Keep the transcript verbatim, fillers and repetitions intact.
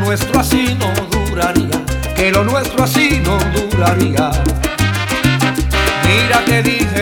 nuestro así no duraría, que lo nuestro así no duraría. Mira que dije